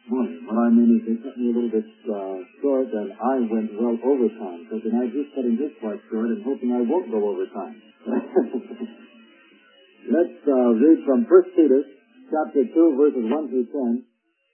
Morning. What I mean is they cut me a little bit short, and I went well overtime. So tonight he's cutting his part short and hoping I won't go overtime. Let's read from 1 Peter chapter 2, verses 1 through 10.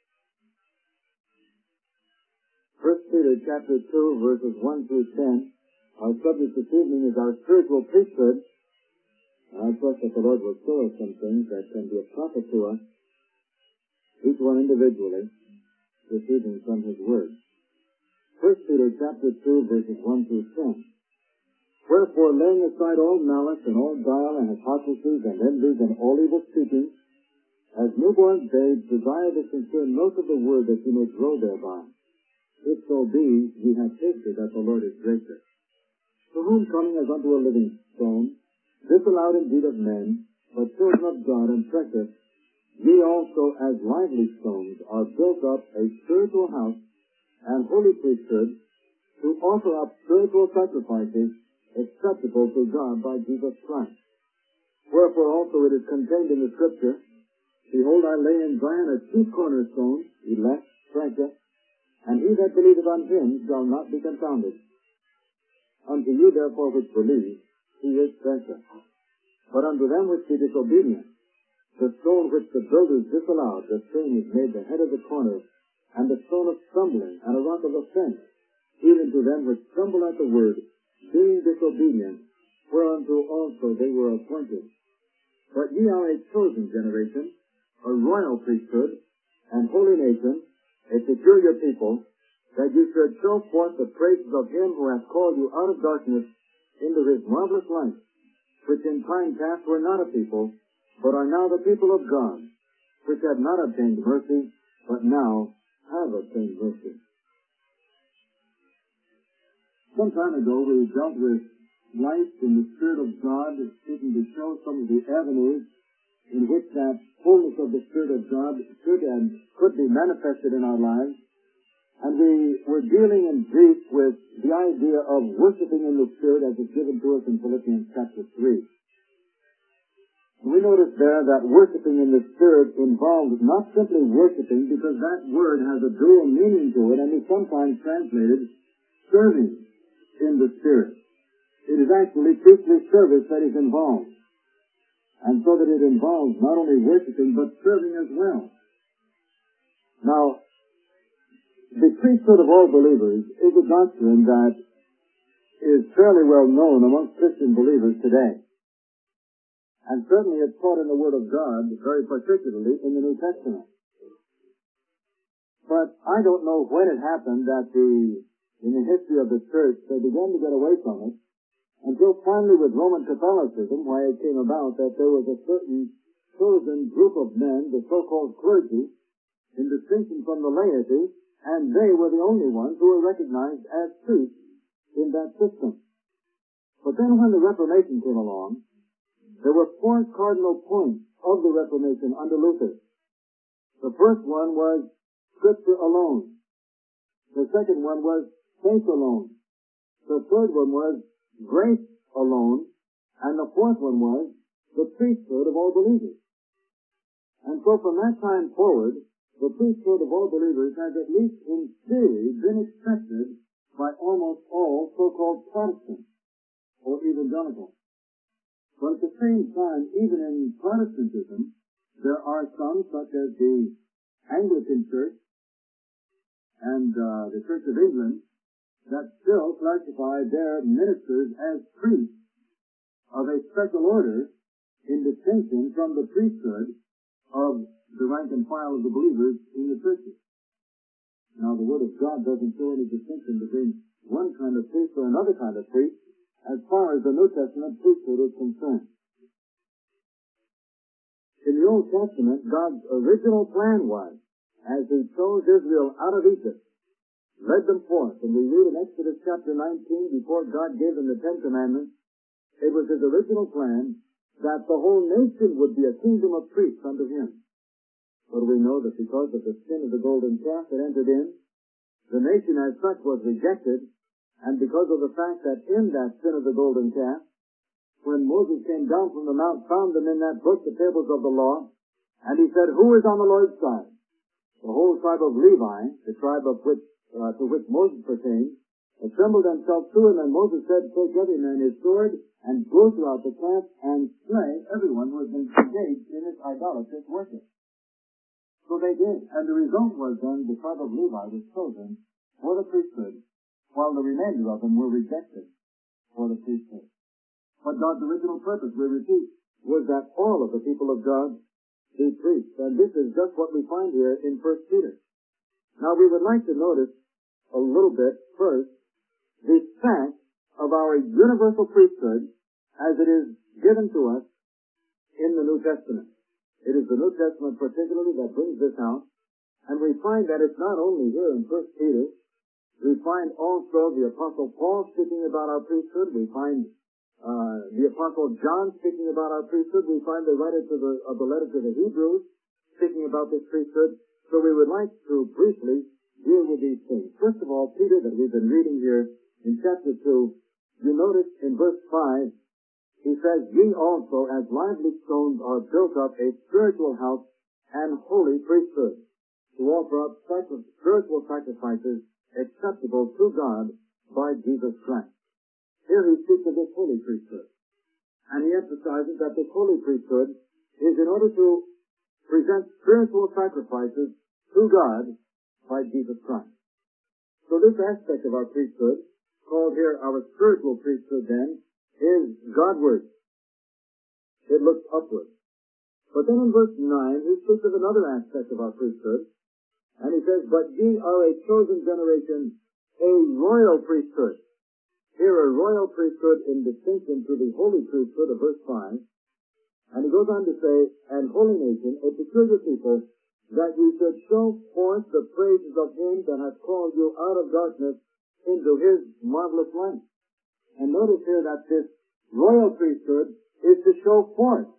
1 Peter chapter 2, verses 1 through 10. Our subject this evening is our spiritual priesthood. I trust that the Lord will show us some things that can be a profit to us, each one individually, this evening from His Word. 1 Peter chapter 2, verses 1 through 10. Wherefore, laying aside all malice and all guile and hypocrisies and envies and all evil speaking, as newborn babes desire the sincere milk of the Word that you may grow thereby. If so be, ye have tasted that the Lord is gracious. To whom coming as unto a living stone, disallowed indeed of men, but children of God and precious, ye also as lively stones are built up a spiritual house and holy priesthood, to offer up spiritual sacrifices acceptable to God by Jesus Christ. Wherefore also it is contained in the Scripture, Behold, I lay in Zion a chief cornerstone, elect, precious, and he that believeth on him shall not be confounded. Unto you therefore which believe, he is precious. But unto them which be disobedient, the stone which the builders disallowed, the same is made the head of the corner, and the stone of stumbling, and a rock of offense, even to them which stumble at the word, being disobedient, whereunto also they were appointed. But ye are a chosen generation, a royal priesthood, and holy nation, a peculiar people, that you should show forth the praises of him who hath called you out of darkness into his marvelous light, which in time past were not a people, but are now the people of God, which have not obtained mercy, but now have obtained mercy. Some time ago we dealt with life in the Spirit of God, seeking to show some of the avenues in which that fullness of the Spirit of God should and could be manifested in our lives. And we were dealing in brief with the idea of worshiping in the Spirit as is given to us in Philippians chapter 3. We noticed there that worshiping in the Spirit involves not simply worshiping, because that word has a dual meaning to it, and is sometimes translated serving in the Spirit. It is actually priestly service that is involved. And so that it involves not only worshiping, but serving as well. Now, the priesthood of all believers is a doctrine that is fairly well known amongst Christian believers today. And certainly it's taught in the Word of God, very particularly in the New Testament. But I don't know when it happened that in the history of the church, they began to get away from it, until finally with Roman Catholicism, why it came about that there was a certain chosen group of men, the so-called clergy, in distinction from the laity, and they were the only ones who were recognized as priests in that system. But then when the Reformation came along, there were four cardinal points of the Reformation under Luther. The first one was Scripture alone. The second one was faith alone. The third one was grace alone. And the fourth one was the priesthood of all believers. And so from that time forward, the priesthood of all believers has, at least in theory, been accepted by almost all so-called Protestants or evangelicals. But at the same time, even in Protestantism, there are some, such as the Anglican Church and the Church of England, that still classify their ministers as priests of a special order in distinction from the priesthood of the rank and file of the believers in the churches. Now, the Word of God doesn't show any distinction between one kind of priest or another kind of priest as far as the New Testament priesthood is concerned. In the Old Testament, God's original plan was, as He chose Israel out of Egypt, led them forth, and we read in Exodus chapter 19, before God gave them the Ten Commandments, it was His original plan that the whole nation would be a kingdom of priests unto Him. But we know that because of the sin of the golden calf that entered in, the nation as such was rejected, and because of the fact that in that sin of the golden calf, when Moses came down from the mount, found them in that book, the tables of the law, and he said, who is on the Lord's side? the whole tribe of Levi, the tribe of which, to which Moses pertained, assembled themselves to him, and Moses said, take every man his sword, and go throughout the camp, and slay everyone who has been engaged in this idolatrous worship. So they did, and the result was then the tribe of Levi was chosen for the priesthood, while the remainder of them were rejected for the priesthood. But God's original purpose, we repeat, was that all of the people of God be priests, and this is just what we find here in 1 Peter. Now we would like to notice a little bit first the fact of our universal priesthood as it is given to us in the New Testament. It is the New Testament particularly that brings this out, and we find that it's not only here in 1 Peter. We find also the Apostle Paul speaking about our priesthood. We find the Apostle John speaking about our priesthood. We find the writer of the letter to the Hebrews speaking about this priesthood. So we would like to briefly deal with these things. First of all, Peter, that we've been reading here in chapter 2, you notice in verse 5, he says, ye also as lively stones are built up a spiritual house and holy priesthood, to offer up spiritual sacrifices acceptable to God by Jesus Christ. Here he speaks of this holy priesthood. And he emphasizes that this holy priesthood is in order to present spiritual sacrifices to God by Jesus Christ. So this aspect of our priesthood, called here our spiritual priesthood then, is Godward. It looks upward. But then in verse 9, he speaks of another aspect of our priesthood, and he says, but ye are a chosen generation, a royal priesthood. Here a royal priesthood in distinction to the holy priesthood of verse 5. And he goes on to say, and holy nation, a peculiar people, that ye should show forth the praises of him that hath called you out of darkness into his marvelous light. And notice here that this royal priesthood is to show forth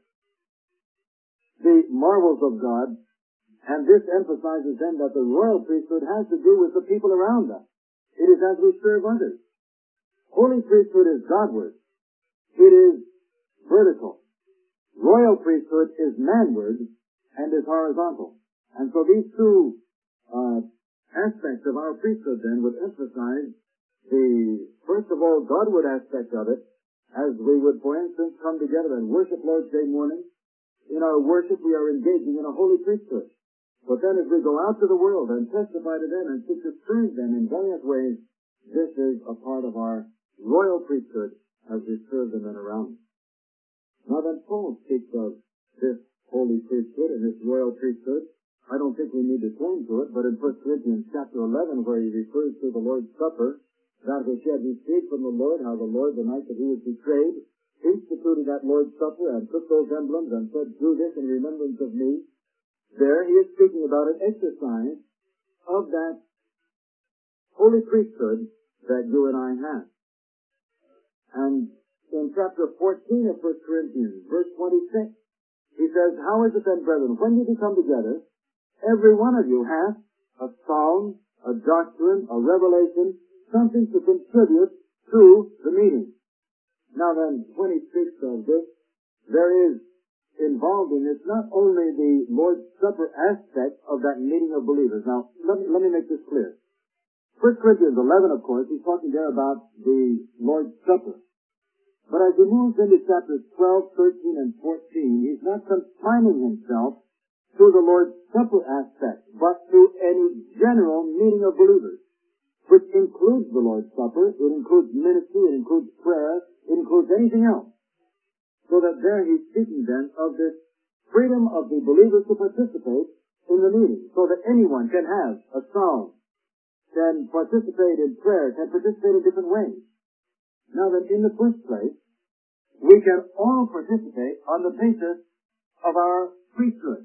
the marvels of God, and this emphasizes then that the royal priesthood has to do with the people around us. It is as we serve others. Holy priesthood is Godward. It is vertical. Royal priesthood is manward and is horizontal. And so these two aspects of our priesthood then would emphasize the, first of all, Godward aspect of it, as we would, for instance, come together and worship Lord's Day morning. In our worship, we are engaging in a holy priesthood. But then as we go out to the world and testify to them and seek to serve them in various ways, this is a part of our royal priesthood as we serve the men around us. Now then, Paul speaks of this holy priesthood and this royal priesthood. I don't think we need to turn to it, but in 1 Corinthians chapter 11, where he refers to the Lord's Supper, that which he had received from the Lord, how the Lord, the night that he was betrayed, instituted that Lord's Supper and took those emblems and said, do this in remembrance of me. There he is speaking about an exercise of that holy priesthood that you and I have. And in chapter 14 of 1 Corinthians, verse 26, he says, how is it then, brethren, when you become together, every one of you hath a psalm, a doctrine, a revelation, something to contribute to the meeting. Now then, when he speaks of this, there is involved in this not only the Lord's Supper aspect of that meeting of believers. Now, let me make this clear. 1 Corinthians 11, of course, he's talking there about the Lord's Supper. But as he moves into chapters 12, 13, and 14, he's not confining himself to the Lord's Supper aspect, but to any general meeting of believers, which includes the Lord's Supper, it includes ministry, it includes prayer, it includes anything else. So that there he's speaking then of this freedom of the believers to participate in the meeting, so that anyone can have a psalm, can participate in prayer, can participate in different ways. Now then, in the first place, we can all participate on the basis of our priesthood.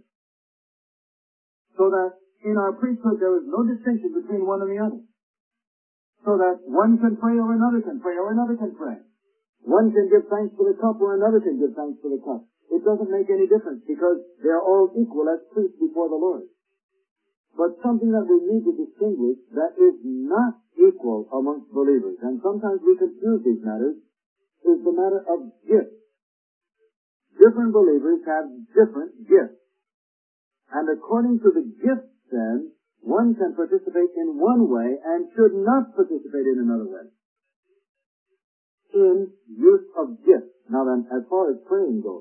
So that in our priesthood there is no distinction between one and the other. So that one can pray or another can pray or another can pray. One can give thanks for the cup or another can give thanks for the cup. It doesn't make any difference because they are all equal as priests before the Lord. But something that we need to distinguish that is not equal amongst believers, and sometimes we confuse these matters, is the matter of gifts. Different believers have different gifts. And according to the gifts then, one can participate in one way and should not participate in another way. In use of gifts. Now then, as far as praying goes,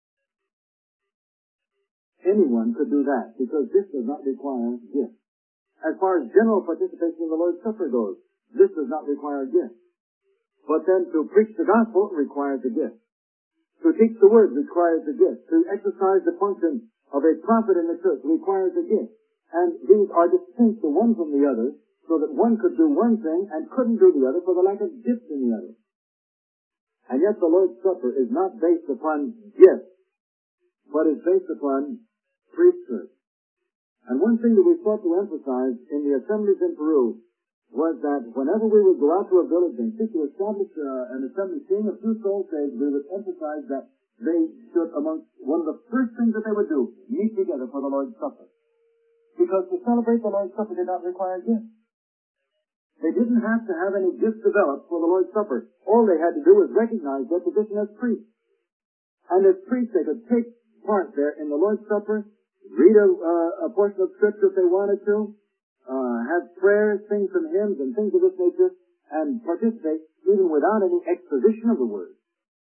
anyone could do that because this does not require gifts. As far as general participation in the Lord's Supper goes, this does not require gifts. But then to preach the gospel requires a gift. To teach the word requires a gift. To exercise the function of a prophet in the church requires a gift. And these are distinct the one from the other, so that one could do one thing and couldn't do the other for the lack of gifts in the other. And yet the Lord's Supper is not based upon gifts, but is based upon priesthood. And one thing that we sought to emphasize in the assemblies in Peru was that whenever we would go out to a village and seek to establish an assembly, seeing a few souls saved, we would emphasize that they should, amongst one of the first things that they would do, meet together for the Lord's Supper. Because to celebrate the Lord's Supper did not require gifts. They didn't have to have any gifts developed for the Lord's Supper. All they had to do was recognize their position as priests. And as priests, they could take part there in the Lord's Supper, read a portion of Scripture if they wanted to, have prayers, sing some hymns and things of this nature, and participate even without any exposition of the Word.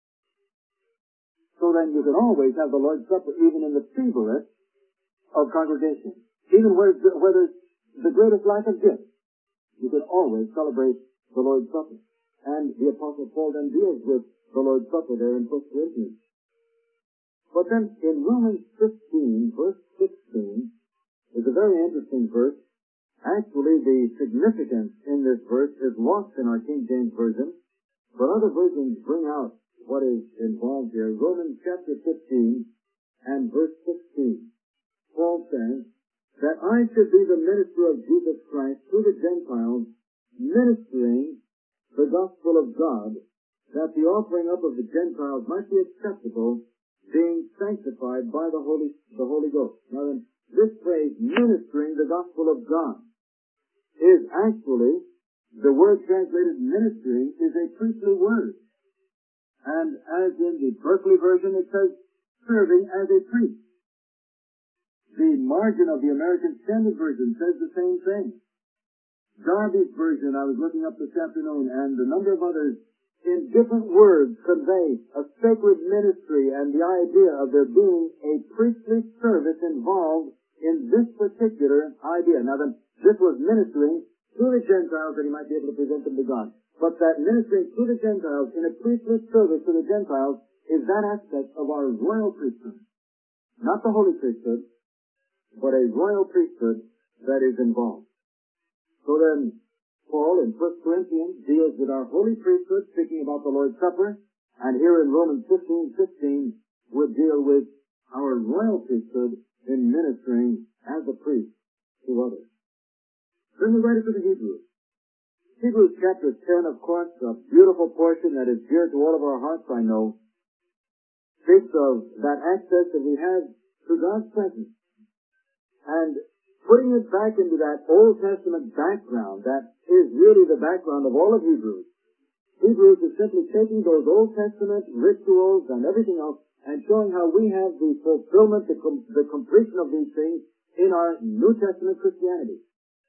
So then you can always have the Lord's Supper even in the feeblest of congregations. Even where there's the greatest lack of gifts, you can always celebrate the Lord's Supper. And the Apostle Paul then deals with the Lord's Supper there in 1 Corinthians. But then in Romans 15, verse 16, is a very interesting verse. Actually, the significance in this verse is lost in our King James Version, but other versions bring out what is involved here. Romans chapter 15 and verse 16. Paul says, that I should be the minister of Jesus Christ to the Gentiles, ministering the gospel of God, that the offering up of the Gentiles might be acceptable, being sanctified by the Holy Ghost. Now then, this phrase, ministering the gospel of God, is actually, the word translated ministering is a priestly word. And as in the Berkeley version, it says, serving as a priest. The margin of the American Standard Version says the same thing. Darby's version, I was looking up this afternoon, and a number of others, in different words, convey a sacred ministry and the idea of there being a priestly service involved in this particular idea. Now then, this was ministering to the Gentiles that he might be able to present them to God. But that ministering to the Gentiles in a priestly service to the Gentiles is that aspect of our royal priesthood. Not the holy priesthood, but a royal priesthood that is involved. So then, Paul in 1 Corinthians deals with our holy priesthood, speaking about the Lord's Supper, and here in Romans 15:16 would deal with our royal priesthood in ministering as a priest to others. Then we write it to the Hebrews. Hebrews chapter 10, of course, a beautiful portion that is dear to all of our hearts, I know, speaks of that access that we have to God's presence. And putting it back into that Old Testament background, that is really the background of all of Hebrews. Hebrews is simply taking those Old Testament rituals and everything else and showing how we have the fulfillment, the completion of these things in our New Testament Christianity.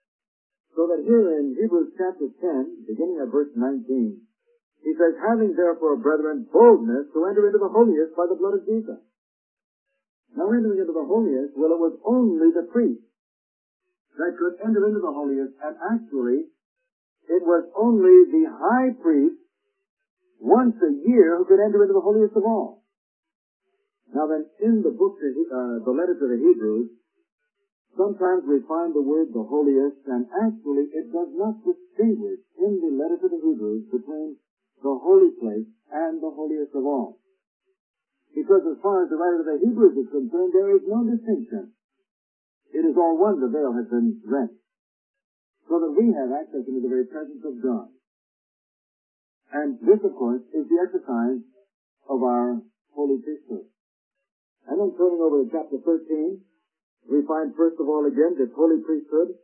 So that here in Hebrews chapter 10, beginning at verse 19, he says, having therefore, brethren, boldness to enter into the holiest by the blood of Jesus. Now entering into the holiest, well, it was only the priest that could enter into the holiest, and actually, it was only the high priest once a year who could enter into the holiest of all. Now then, in the book, the letter to the Hebrews, sometimes we find the word the holiest, and actually it does not distinguish in the letter to the Hebrews between the holy place and the holiest of all. Because as far as the writer of the Hebrews is concerned, there is no distinction. It is all one, the veil has been rent, so that we have access into the very presence of God. And this, of course, is the exercise of our holy priesthood. And then turning over to chapter 13, we find first of all again this holy priesthood.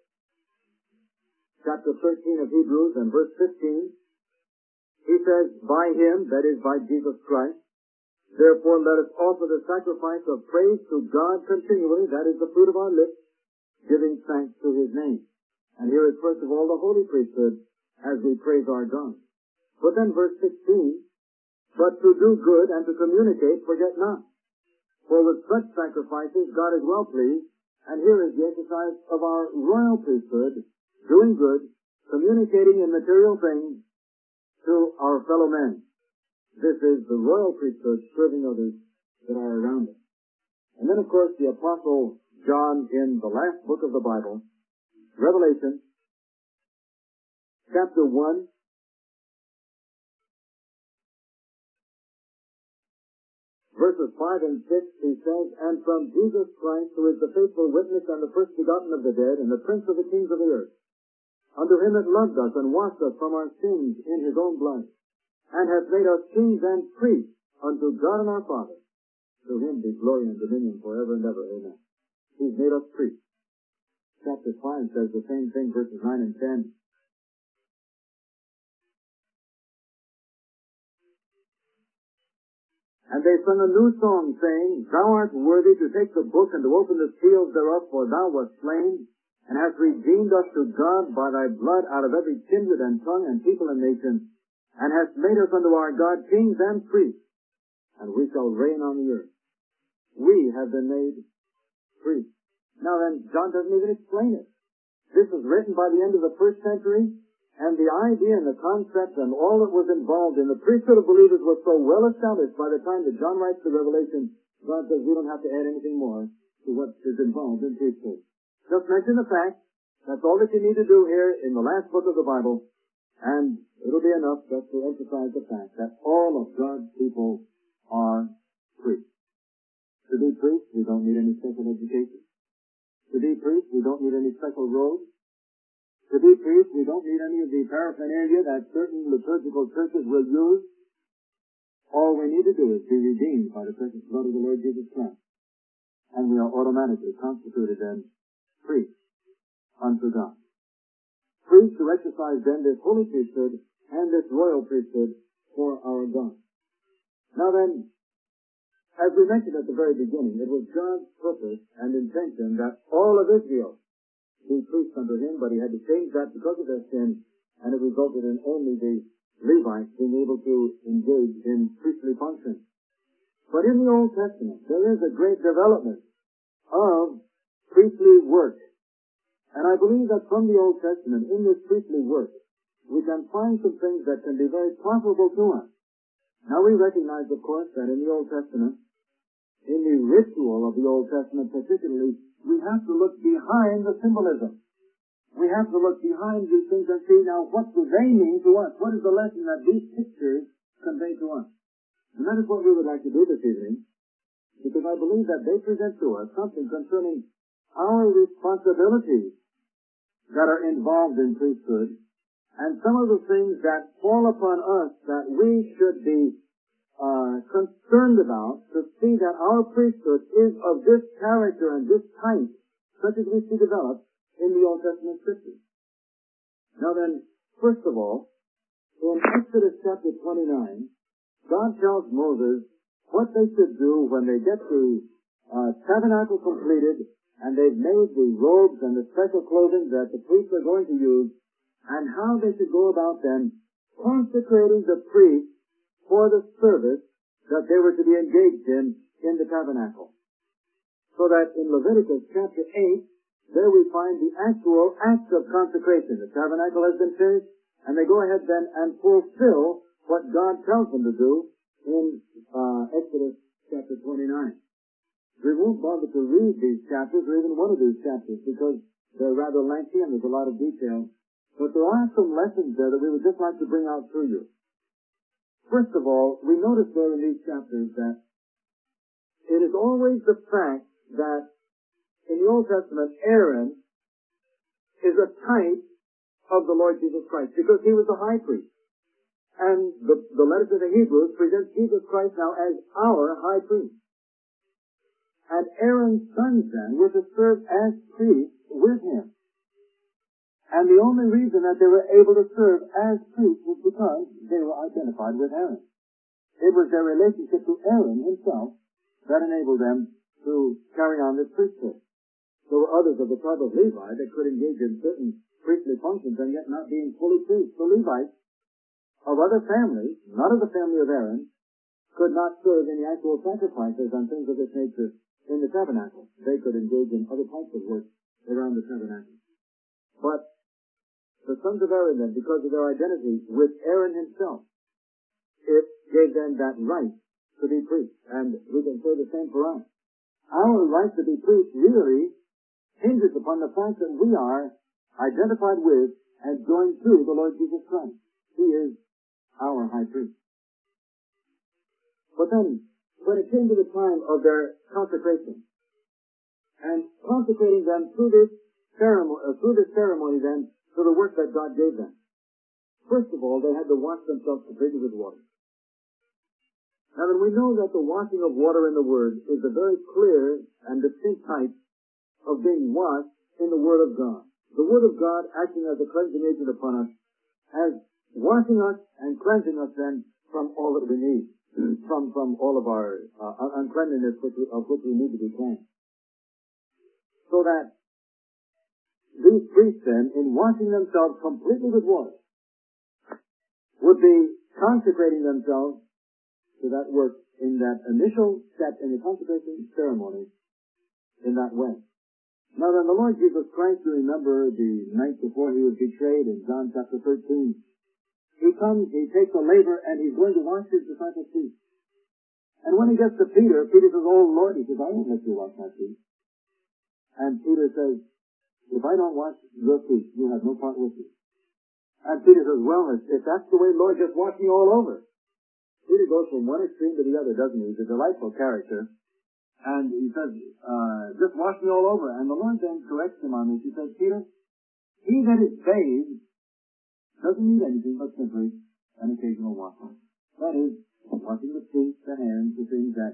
Chapter 13 of Hebrews and verse 15, he says, by him, that is by Jesus Christ, therefore let us offer the sacrifice of praise to God continually, that is the fruit of our lips, giving thanks to His name. And here is first of all the holy priesthood as we praise our God. But then verse 16, but to do good and to communicate, forget not. For with such sacrifices God is well pleased, and here is the exercise of our royal priesthood, doing good, communicating in material things to our fellow men. This is the royal priesthood serving others that are around us. And then, of course, the Apostle John in the last book of the Bible, Revelation, chapter 1, verses 5 and 6, he says, and from Jesus Christ, who is the faithful witness and the first begotten of the dead, and the prince of the kings of the earth, unto him that loved us and washed us from our sins in his own blood, and hath made us kings and priests unto God and our Father. To him be glory and dominion forever and ever. Amen. He's made us priests. Chapter 5 says the same thing, verses 9 and 10. And they sung a new song, saying, Thou art worthy to take the book and to open the seals thereof, for thou wast slain, and hast redeemed us to God by thy blood out of every kindred and tongue and people and nation, and hast made us unto our God kings and priests, and we shall reign on the earth. We have been made priests. Now then, John doesn't even explain it. This was written by the end of the first century, and the idea and the concept and all that was involved in the priesthood of believers was so well established by the time that John writes the Revelation, God says we don't have to add anything more to what is involved in priesthood. Just mention the fact, that's all that you need to do here in the last book of the Bible, and it'll be enough just to emphasize the fact that all of God's people are priests. To be priests, we don't need any special education. To be priests, we don't need any special robes. To be priests, we don't need any of the paraphernalia that certain liturgical churches will use. All we need to do is be redeemed by the precious blood of the Lord Jesus Christ. And we are automatically constituted then priests unto God. Priests to exercise then this holy priesthood and this royal priesthood for our God. Now then, as we mentioned at the very beginning, it was God's purpose and intention that all of Israel be priests under him, but he had to change that because of their sin, and it resulted in only the Levites being able to engage in priestly functions. But in the Old Testament, there is a great development of priestly work. And I believe that from the Old Testament, in this priestly work, we can find some things that can be very profitable to us. Now we recognize, of course, that in the Old Testament, in the ritual of the Old Testament particularly, we have to look behind the symbolism. We have to look behind these things and see now what do they mean to us? What is the lesson that these pictures convey to us? And that is what we would like to do this evening, because I believe that they present to us something concerning our responsibilities that are involved in priesthood, and some of the things that fall upon us that we should be concerned about, to see that our priesthood is of this character and this type, such as we see developed in the Old Testament Scriptures. Now then, first of all, in Exodus chapter 29, God tells Moses what they should do when they get the tabernacle completed, and they've made the robes and the special clothing that the priests are going to use, and how they should go about then consecrating the priests for the service that they were to be engaged in the tabernacle. So that in Leviticus chapter 8, there we find the actual act of consecration. The tabernacle has been finished, and they go ahead then and fulfill what God tells them to do in Exodus chapter 29. We won't bother to read these chapters, or even one of these chapters, because they're rather lengthy and there's a lot of detail. But there are some lessons there that we would just like to bring out to you. First of all, we notice there in these chapters that it is always the fact that in the Old Testament, Aaron is a type of the Lord Jesus Christ, because he was the high priest. And the letter to the Hebrews presents Jesus Christ now as our high priest. And Aaron's sons then were to serve as priests with him. And the only reason that they were able to serve as priests was because they were identified with Aaron. It was their relationship to Aaron himself that enabled them to carry on this priesthood. There were others of the tribe of Levi that could engage in certain priestly functions and yet not being fully priests. The Levites of other families, not of the family of Aaron, could not serve in the actual sacrifices and things of this nature in the tabernacle. They could engage in other types of work around the tabernacle. But the sons of Aaron then, because of their identity with Aaron himself, it gave them that right to be priests. And we can say the same for us. Our right to be priests really hinges upon the fact that we are identified with and joined to the Lord Jesus Christ. He is our high priest. But then, when it came to the time of their consecration, and consecrating them through this ceremony then, to the work that God gave them, first of all, they had to wash themselves completely with water. Now then, we know that the washing of water in the Word is a very clear and distinct type of being washed in the Word of God. The Word of God acting as a cleansing agent upon us, as washing us and cleansing us then from all that we need, from all of our uncleanliness of which we need to be cleansed. So that these priests then, in washing themselves completely with water, would be consecrating themselves to that work in that initial step in the consecration ceremony in that way. Now then, the Lord Jesus Christ, you remember the night before he was betrayed in John chapter 13, he comes, he takes a laver, and he's going to wash his disciples' feet. And when he gets to Peter, Peter says, "Oh Lord," he says, "I won't let you wash my feet." And Peter says, "If I don't wash your feet, you have no part with me." And Peter says, "Well, if that's the way, Lord, just wash me all over." Peter goes from one extreme to the other, doesn't he? He's a delightful character. And he says, "Just wash me all over." And the Lord then corrects him on this. He says, "Peter, he that is bathed doesn't need anything but simply an occasional washing. That is, washing the feet, the hands, the things that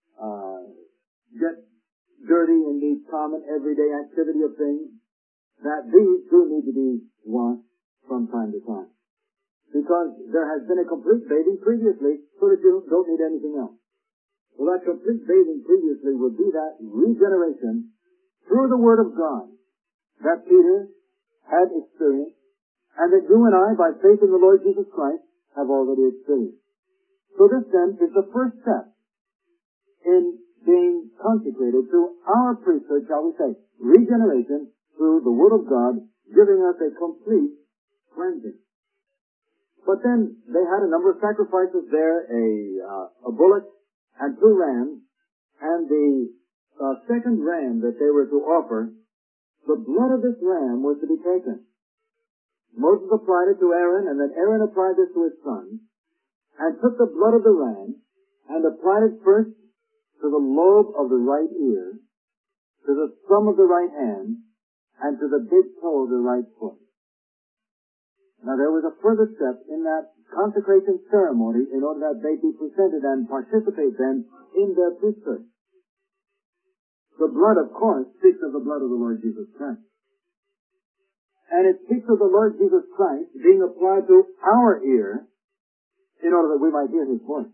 get dirty in the common everyday activity of things, that these do need to be washed from time to time. Because there has been a complete bathing previously, so that you don't need anything else. Well, that complete bathing previously would be that regeneration through the Word of God that Peter had experienced, and that you and I, by faith in the Lord Jesus Christ, have already experienced. So this then is the first step in being consecrated to our priesthood, shall we say, regeneration through the Word of God, giving us a complete cleansing. But then they had a number of sacrifices there, a bullock and 2 rams, and the second ram that they were to offer, the blood of this ram was to be taken. Moses applied it to Aaron, and then Aaron applied this to his sons, and took the blood of the ram, and applied it first to the lobe of the right ear, to the thumb of the right hand, and to the big toe of the right foot. Now there was a further step in that consecration ceremony in order that they be presented and participate then in their priesthood. The blood, of course, speaks of the blood of the Lord Jesus Christ. And it speaks of the Lord Jesus Christ being applied to our ear in order that we might hear His voice.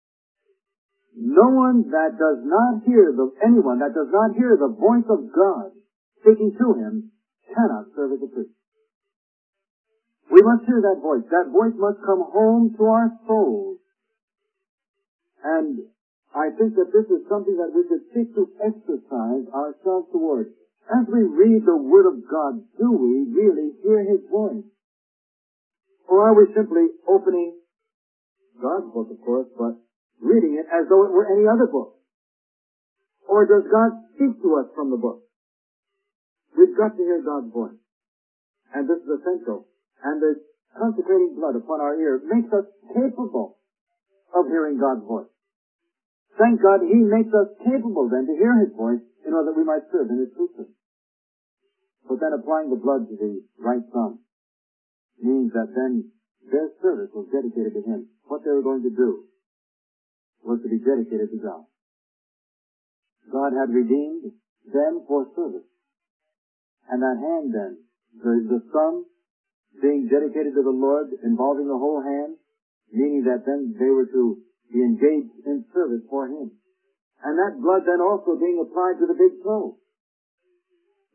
Anyone that does not hear the voice of God speaking to him cannot serve as a priest. We must hear that voice. That voice must come home to our souls. And I think that this is something that we should seek to exercise ourselves towards. As we read the Word of God, do we really hear His voice? Or are we simply opening God's book, of course, but reading it as though it were any other book? Or does God speak to us from the book? We've got to hear God's voice. And this is essential. And this consecrating blood upon our ear makes us capable of hearing God's voice. Thank God He makes us capable then to hear His voice in order that we might serve in His priesthood. But then applying the blood to the right thumb means that then their service was dedicated to Him. What they were going to do was to be dedicated to God. God had redeemed them for service. And that hand then, the thumb, being dedicated to the Lord, involving the whole hand, meaning that then they were to be engaged in service for Him. And that blood then also being applied to the big toe.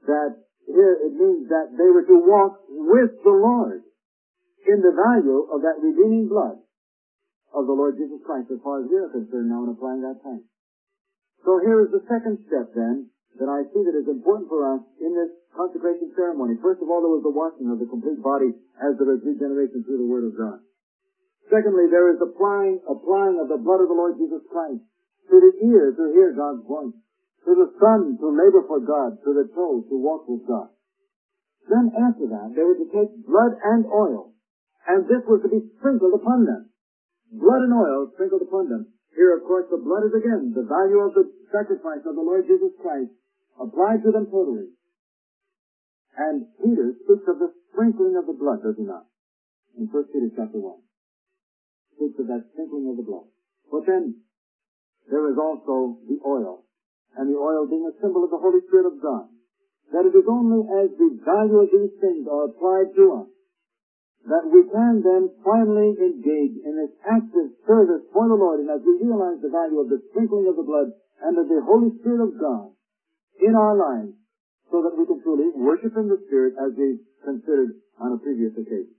that here it means that they were to walk with the Lord in the value of that redeeming blood of the Lord Jesus Christ, as far as we are concerned now in applying that time. So here is the second step then that I see that is important for us in this consecration ceremony. First of all, there was the washing of the complete body as there is regeneration through the Word of God. Secondly, there is applying of the blood of the Lord Jesus Christ to the ear to hear God's voice, to the son to labor for God, to the toe to walk with God. Then after that, they were to take blood and oil, and this was to be sprinkled upon them. Blood and oil sprinkled upon them. Here, of course, the blood is again the value of the sacrifice of the Lord Jesus Christ applied to them totally. And Peter speaks of the sprinkling of the blood, does he not? In 1 Peter chapter 1. Speaks of that sprinkling of the blood. But then, there is also the oil, and the oil being a symbol of the Holy Spirit of God. That it is only as the value of these things are applied to us that we can then finally engage in this active service for the Lord, and as we realize the value of the sprinkling of the blood and of the Holy Spirit of God in our lives, so that we can truly worship in the Spirit as we considered on a previous occasion.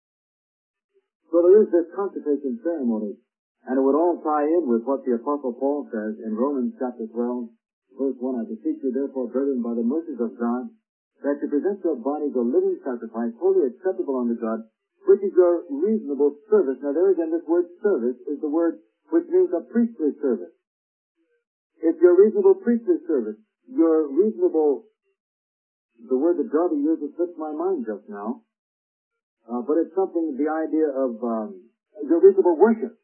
So there is this consecration ceremony, and it would all tie in with what the Apostle Paul says in Romans chapter 12, verse 1, I beseech you therefore, brethren, by the mercies of God, that you present your bodies a living sacrifice, wholly acceptable unto God, which is your reasonable service. Now there again, this word service is the word which means a priestly service. It's your reasonable priestly service. Your reasonable, the word that Darby uses slipped my mind just now, but it's something, the idea of your reasonable worship.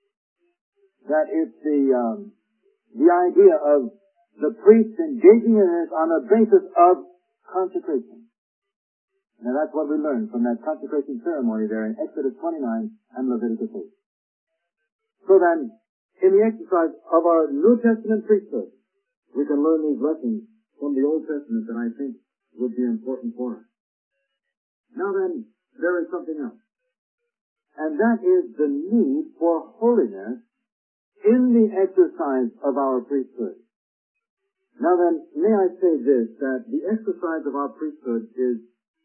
That it's the idea of the priest engaging in it on a basis of consecration. Now that's what we learned from that consecration ceremony there in Exodus 29 and Leviticus 8. So then, in the exercise of our New Testament priesthood, we can learn these lessons from the Old Testament that I think would be important for us. Now then, there is something else. And that is the need for holiness in the exercise of our priesthood. Now then, may I say this, that the exercise of our priesthood is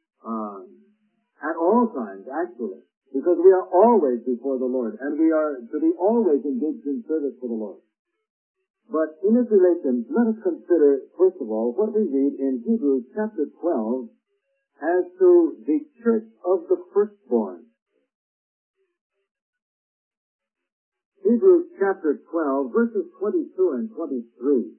at all times, actually, because we are always before the Lord, and we are to be always engaged in service for the Lord. But in this relation, let us consider, first of all, what we read in Hebrews chapter 12 as to the church of the firstborn. Hebrews chapter 12, verses 22 and 23.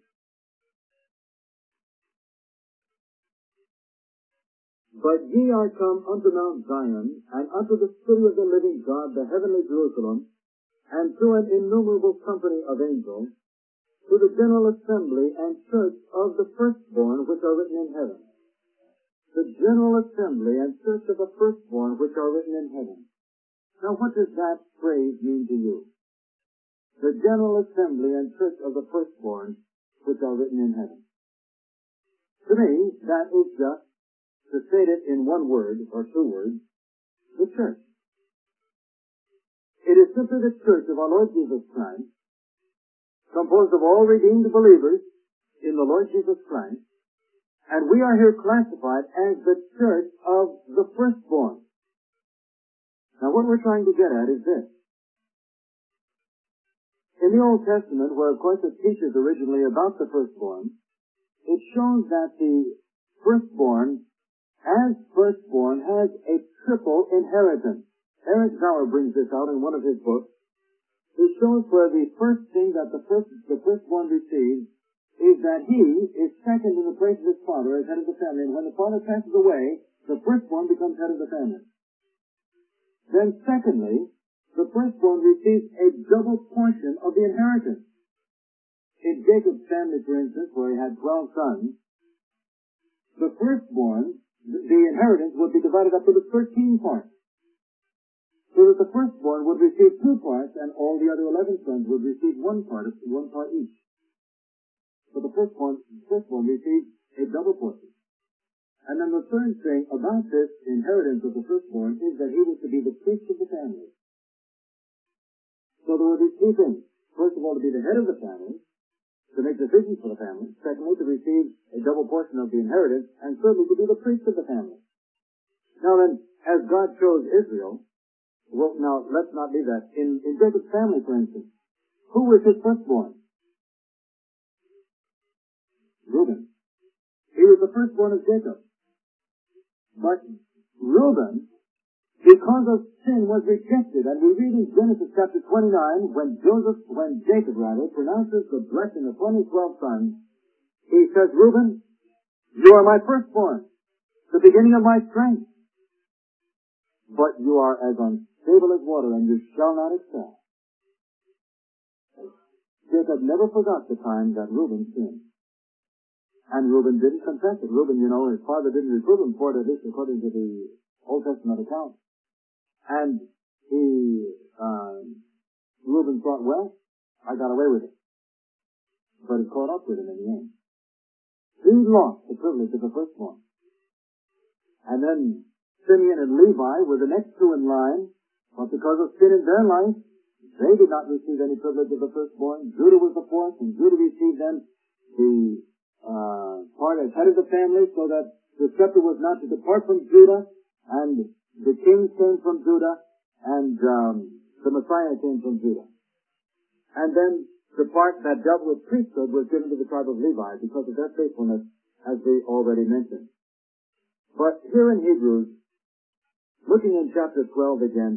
But ye are come unto Mount Zion, and unto the city of the living God, the heavenly Jerusalem, and to an innumerable company of angels, to the general assembly and church of the firstborn which are written in heaven. The general assembly and church of the firstborn which are written in heaven. Now what does that phrase mean to you? The general assembly and church of the firstborn which are written in heaven. To me, that is just, to state it in one word, or two words, the church. It is simply the church of our Lord Jesus Christ, composed of all redeemed believers in the Lord Jesus Christ, and we are here classified as the church of the firstborn. Now what we're trying to get at is this. In the Old Testament, where of course it teaches originally about the firstborn, it shows that the firstborn, as firstborn, has a triple inheritance. Eric Sauer brings this out in one of his books. He shows where the first thing that the firstborn receives is that he is second in the place of his father as head of the family, and when the father passes away, the firstborn becomes head of the family. Then secondly, the firstborn receives a double portion of the inheritance. In Jacob's family, for instance, where he had 12 sons, the firstborn, the inheritance would be divided up into 13 parts. So that the firstborn would receive 2 parts, and all the other 11 sons would receive 1 part each. So the firstborn receives a double portion. And then the third thing about this inheritance of the firstborn is that he was to be the priest of the family. So there would be 2 things. First of all, to be the head of the family. to make decisions for the family. Secondly, to receive a double portion of the inheritance. And thirdly, to be the priest of the family. Now then, as God chose Israel, well, now let's not leave that. In Jacob's family, for instance, who was his firstborn? Reuben. He was the firstborn of Jacob. But Reuben, because of sin, was rejected. And we read in Genesis chapter 29, when Jacob pronounces the blessing upon his 12 sons, he says, Reuben, you are my firstborn, the beginning of my strength. But you are as unstable as water, and you shall not excel. Jacob never forgot the time that Reuben sinned. And Reuben didn't confess it. Reuben, his father didn't reprove him for it, at least according to the Old Testament account. And Reuben thought, well, I got away with it. But it caught up with him in the end. He lost the privilege of the firstborn. And then Simeon and Levi were the next two in line, but because of sin in their life, they did not receive any privilege of the firstborn. Judah was the fourth, and Judah received then the part as head of the family, so that the scepter was not to depart from Judah, and the king came from Judah, and the Messiah came from Judah. And then the part that dealt with priesthood was given to the tribe of Levi because of their faithfulness, as we already mentioned. But here in Hebrews, looking in chapter 12 again,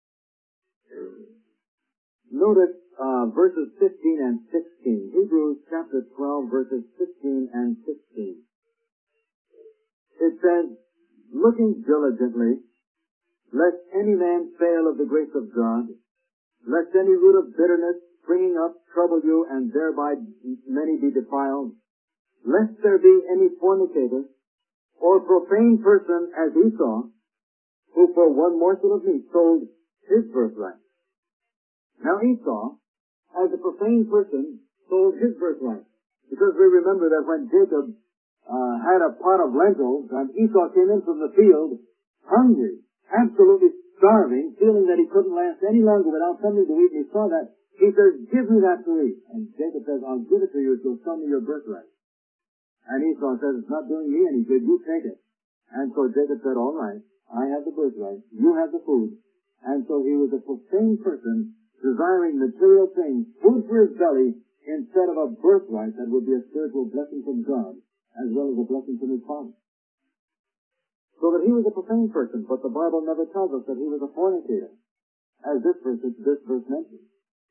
notice verses 15 and 16. Hebrews chapter 12, verses 15 and 16. It says, looking diligently, lest any man fail of the grace of God, lest any root of bitterness springing up trouble you, and thereby many be defiled, lest there be any fornicator, or profane person as Esau, who for one morsel of meat sold his birthright. Now Esau, as a profane person, sold his birthright. Because we remember that when Jacob had a pot of lentils, and Esau came in from the field, hungry, absolutely starving, feeling that he couldn't last any longer without something to eat, and he saw that, he says, give me that to eat. And Jacob says, I'll give it to you if you'll sell me your birthright. And Esau says, it's not doing me any good, you take it. And so Jacob said, all right, I have the birthright, you have the food. And so he was a profane person, desiring material things, food for his belly, instead of a birthright that would be a spiritual blessing from God, as well as a blessing from his father. So that he was a profane person, but the Bible never tells us that he was a fornicator, as this verse mentions.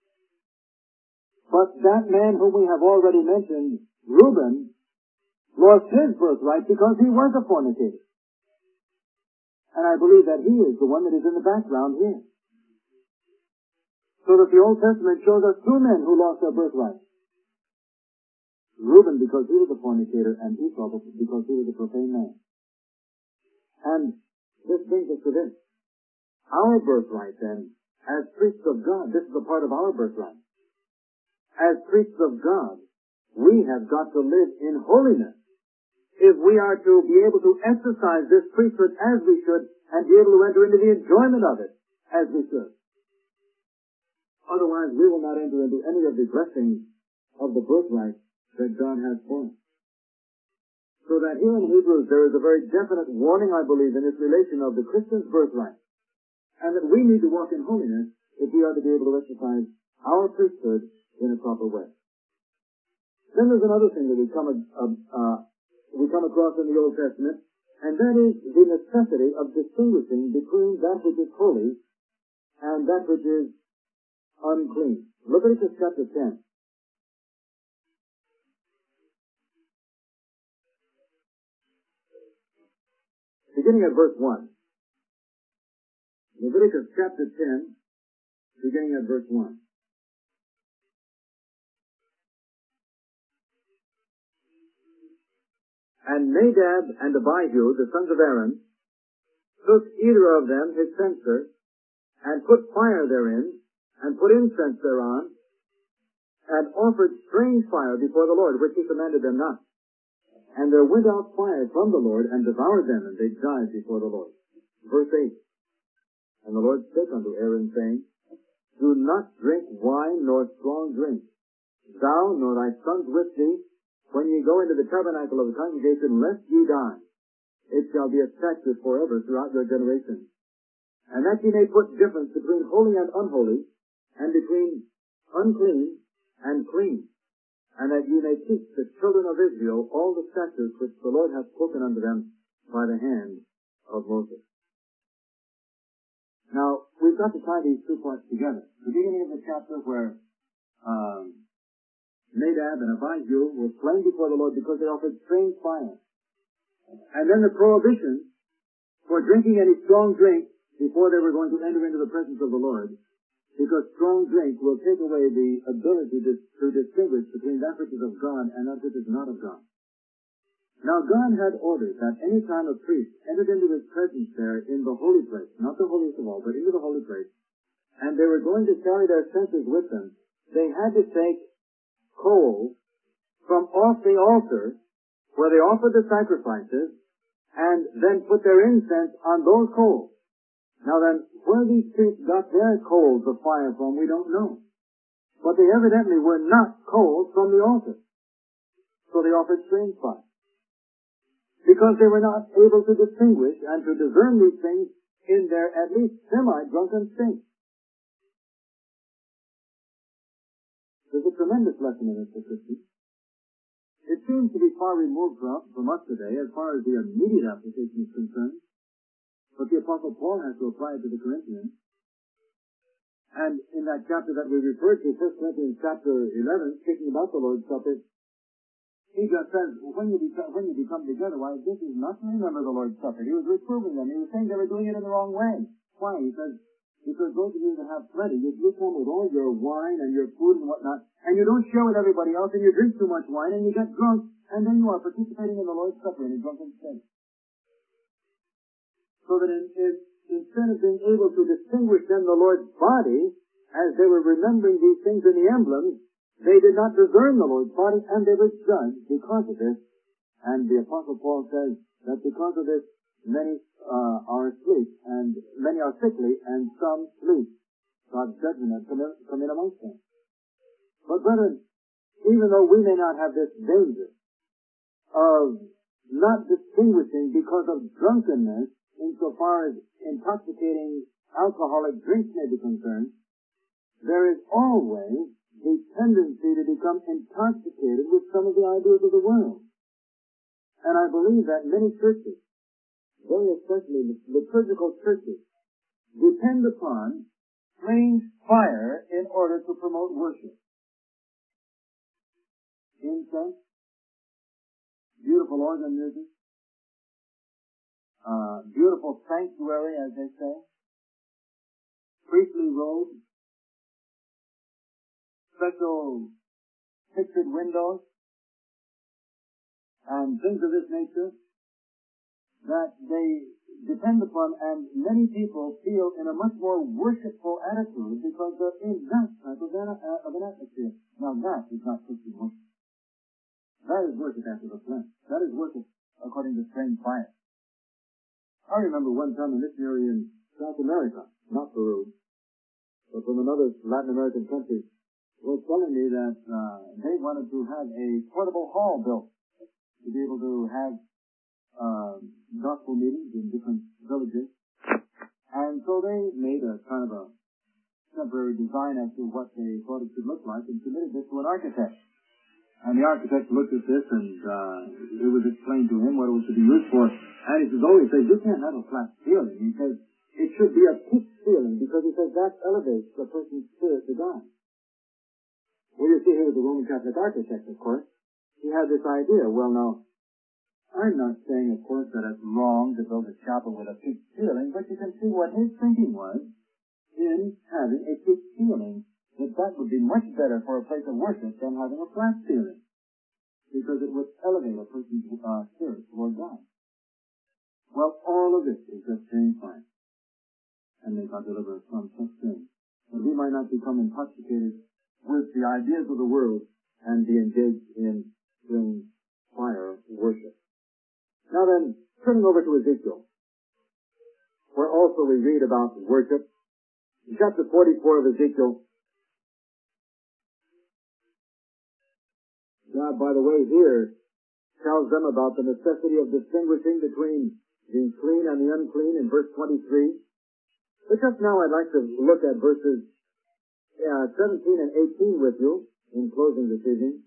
But that man whom we have already mentioned, Reuben, lost his birthright because he was a fornicator. And I believe that he is the one that is in the background here. So that the Old Testament shows us two men who lost their birthright. Reuben because he was a fornicator, and Esau because he was a profane man. And this brings us to this. Our birthright then, as priests of God, this is a part of our birthright. As priests of God, we have got to live in holiness if we are to be able to exercise this priesthood as we should and be able to enter into the enjoyment of it as we should. Otherwise, we will not enter into any of the blessings of the birthright that God has for us. So that here in Hebrews there is a very definite warning, I believe, in this relation of the Christian's birthright, and that we need to walk in holiness if we are to be able to exercise our priesthood in a proper way. Then there's another thing that we come across in the Old Testament, and that is the necessity of distinguishing between that which is holy and that which is unclean. Leviticus chapter 10. Beginning at verse 1. Leviticus chapter 10, beginning at verse 1. And Nadab and Abihu, the sons of Aaron, took either of them his censer, and put fire therein, and put incense thereon, and offered strange fire before the Lord, which he commanded them not. And there went out fire from the Lord, and devoured them, and they died before the Lord. Verse 8. And the Lord spake unto Aaron, saying, do not drink wine nor strong drink, thou nor thy sons with thee, when ye go into the tabernacle of the congregation, lest ye die. It shall be a statute forever throughout your generations. And that ye may put difference between holy and unholy, and between unclean and clean, and that ye may teach the children of Israel all the statutes which the Lord hath spoken unto them by the hand of Moses. Now, we've got to tie these two parts together. The beginning of the chapter where Nadab and Abihu were slain before the Lord because they offered strange fire. And then the prohibition for drinking any strong drink before they were going to enter into the presence of the Lord, because strong drink will take away the ability to distinguish between that which is of God and that which is not of God. Now, God had ordered that any time a priest entered into his presence there in the holy place, not the holiest of all, but into the holy place, and they were going to carry their censers with them, they had to take coals from off the altar where they offered the sacrifices and then put their incense on those coals. Now then, where these priests got their coals of fire from, we don't know. But they evidently were not coals from the altar. So they offered strange fire. Because they were not able to distinguish and to discern these things in their at least semi-drunken state. There's a tremendous lesson in this for Christians. It seems to be far removed from us today as far as the immediate application is concerned. But the Apostle Paul has to apply it to the Corinthians. And in that chapter that we referred to, 1 Corinthians chapter 11, speaking about the Lord's Supper, he just says, when you become together, why, this is not to remember the Lord's Supper. He was reproving them. He was saying they were doing it in the wrong way. Why? He says, because those of you that have plenty, you come with all your wine and your food and whatnot, and you don't share with everybody else, and you drink too much wine, and you get drunk, and then you are participating in the Lord's Supper in a drunken state. So that instead of being able to distinguish then the Lord's body, as they were remembering these things in the emblems, they did not discern the Lord's body, and they were judged because of this. And the Apostle Paul says that because of this, many are asleep, and many are sickly, and some sleep. God's judgment has come in amongst them. But brethren, even though we may not have this danger of not distinguishing because of drunkenness, insofar as intoxicating alcoholic drinks may be concerned, there is always the tendency to become intoxicated with some of the ideas of the world. And I believe that many churches, very especially liturgical churches, depend upon strange fire in order to promote worship. Incense, beautiful organ music, beautiful sanctuary, as they say, priestly robes, special pictured windows, and things of this nature that they depend upon, and many people feel in a much more worshipful attitude because they're in that type of an atmosphere. Now that is not Christian worship. That is worship after the flesh. That is worship according to strange fire. I remember one time a missionary in South America, not Peru, but from another Latin American country, was telling me that they wanted to have a portable hall built to be able to have gospel meetings in different villages. And so they made a kind of a temporary design as to what they thought it should look like and submitted this to an architect. And the architect looked at this and it was explained to him what it was to be used for. And he says, he says, you can't have a flat ceiling. He says, it should be a pitched ceiling because he says that elevates the person's spirit to God. Well, you see, he was a Roman Catholic architect, of course. He had this idea. Well, now, I'm not saying, of course, that it's wrong to build a chapel with a pitched ceiling, but you can see what his thinking was in having a pitched ceiling, that would be much better for a place of worship than having a flat ceiling, because it would elevate a person's spirit toward God. Well, all of this is just strange fire, and may God deliver us from such things, that we might not become intoxicated with the ideas of the world and be engaged in strange fire worship. Now then, turning over to Ezekiel, where also we read about worship. In chapter 44 of Ezekiel, Now, by the way, here tells them about the necessity of distinguishing between the clean and the unclean in verse 23. But just now I'd like to look at verses 17 and 18 with you in closing this evening.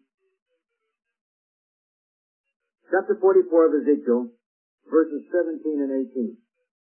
Chapter 44 of Ezekiel, verses 17 and 18.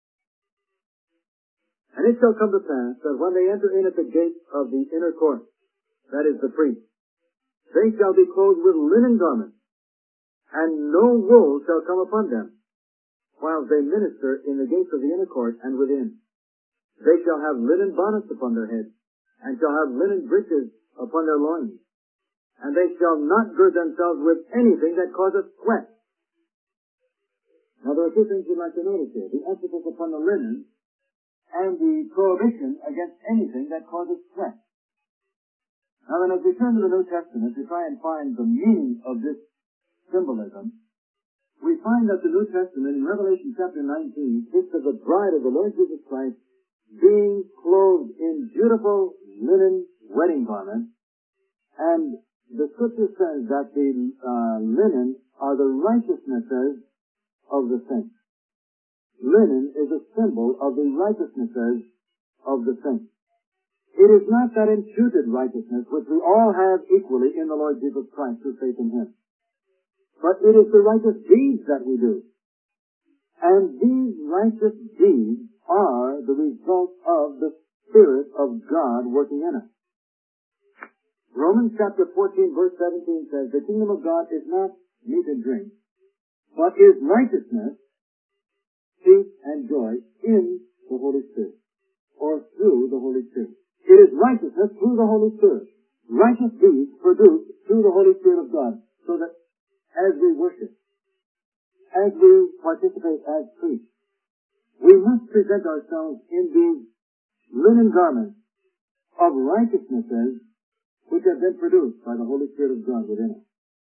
And it shall come to pass that when they enter in at the gate of the inner court, that is the priest, they shall be clothed with linen garments, and no wool shall come upon them, while they minister in the gates of the inner court and within. They shall have linen bonnets upon their heads, and shall have linen breeches upon their loins, and they shall not gird themselves with anything that causeth sweat. Now there are two things we'd like to notice here. The emphasis upon the linen and the prohibition against anything that causes sweat. Now then, as we turn to the New Testament to try and find the meaning of this symbolism, we find that the New Testament in Revelation chapter 19 speaks of the bride of the Lord Jesus Christ being clothed in beautiful linen wedding garments, and the scripture says that the linen are the righteousnesses of the saints. Linen is a symbol of the righteousnesses of the saints. It is not that imputed righteousness which we all have equally in the Lord Jesus Christ through faith in Him, but it is the righteous deeds that we do. And these righteous deeds are the result of the Spirit of God working in us. Romans chapter 14 verse 17 says, the kingdom of God is not meat and drink, but is righteousness, peace, and joy in the Holy Spirit, or through the Holy Spirit. It is righteousness through the Holy Spirit. Righteous deeds produced through the Holy Spirit of God, so that as we worship, as we participate as priests, we must present ourselves in these linen garments of righteousnesses which have been produced by the Holy Spirit of God within us.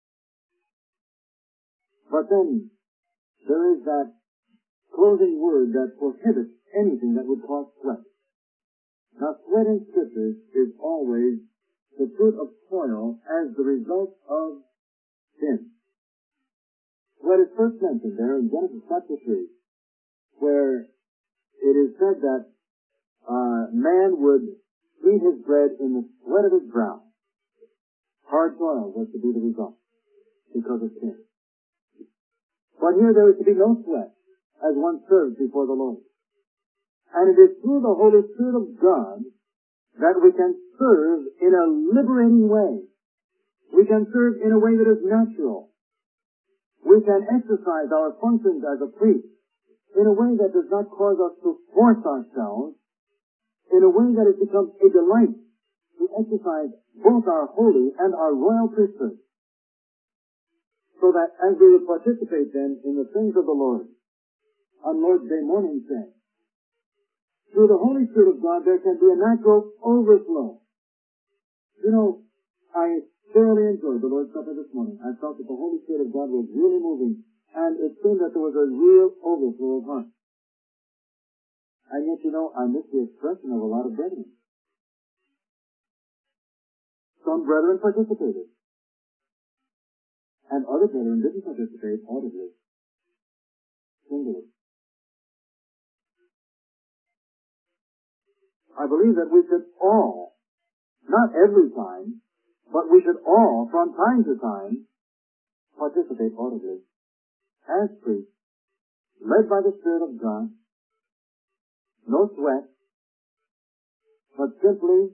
But then, there is that closing word that prohibits anything that would cause sweat. Now, sweat in Scriptures is always the fruit of toil as the result of sin. Sweat is first mentioned there in Genesis chapter 3, where it is said that man would eat his bread in the sweat of his brow. Hard toil was to be the result because of sin. But here there is to be no sweat as one serves before the Lord. And it is through the Holy Spirit of God that we can serve in a liberating way. We can serve in a way that is natural. We can exercise our functions as a priest in a way that does not cause us to force ourselves, in a way that it becomes a delight to exercise both our holy and our royal priesthood. So that as we will participate then in the things of the Lord, on Lord's Day morning say, through the Holy Spirit of God there can be a natural overflow. You know, I thoroughly enjoyed the Lord's Supper this morning. I felt that the Holy Spirit of God was really moving, and it seemed that there was a real overflow of heart. And yet, you know, I missed the expression of a lot of brethren. Some brethren participated, and other brethren didn't participate audibly, singly. I believe that we should all, not every time, but we should all, from time to time, participate audibly, as priests, led by the Spirit of God, no sweat, but simply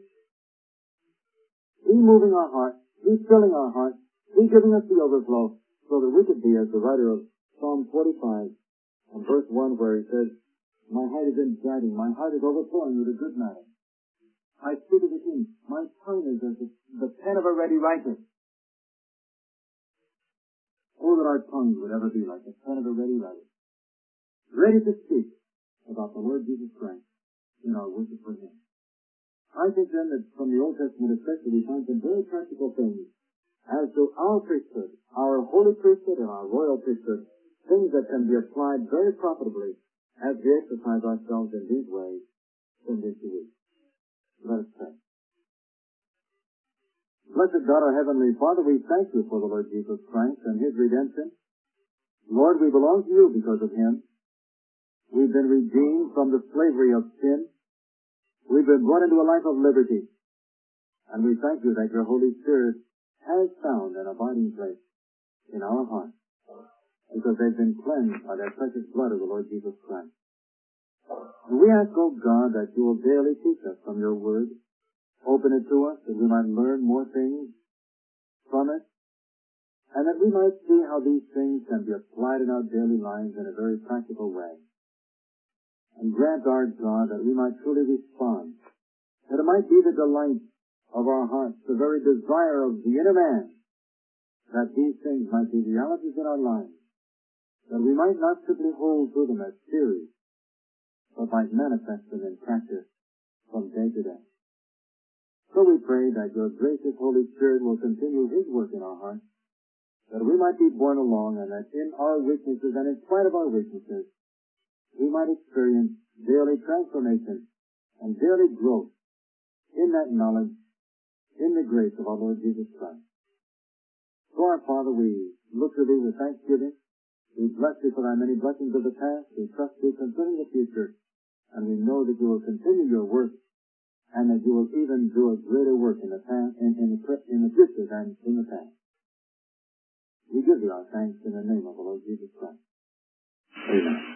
He moving our hearts, He filling our hearts, He giving us the overflow, so that we could be, as the writer of Psalm 45, and verse 1, where he says, my heart is exciting, my heart is overflowing with a good matter. I speak of the King, my tongue is as the pen of a ready writer. Oh, that our tongues would ever be like the pen of a ready writer, ready to speak about the Lord Jesus Christ in our worship for Him. I think then that from the Old Testament especially we find some very practical things as to our priesthood, our holy priesthood and our royal priesthood, things that can be applied very profitably as we exercise ourselves in these ways from week to week. Let us pray. Blessed God, our Heavenly Father, we thank you for the Lord Jesus Christ and His redemption. Lord, we belong to you because of Him. We've been redeemed from the slavery of sin. We've been brought into a life of liberty. And we thank you that your Holy Spirit has found an abiding place in our hearts because they've been cleansed by that precious blood of the Lord Jesus Christ. And we ask, O God, that you will daily teach us from your word, open it to us that we might learn more things from it, and that we might see how these things can be applied in our daily lives in a very practical way. And grant, our God, that we might truly respond, that it might be the delight of our hearts, the very desire of the inner man, that these things might be realities in our lives, that we might not simply hold to them as theories, but might manifest them in practice from day to day. So we pray that your gracious Holy Spirit will continue His work in our hearts, that we might be borne along, and that in our weaknesses and in spite of our weaknesses, we might experience daily transformation and daily growth in that knowledge, in the grace of our Lord Jesus Christ. So our Father, we look to Thee with thanksgiving. We bless Thee for Thy many blessings of the past. We trust Thee concerning the future. And we know that you will continue your work, and that you will even do a greater work in the past, in the future than in the past. We give Thee our thanks in the name of the Lord Jesus Christ. Amen.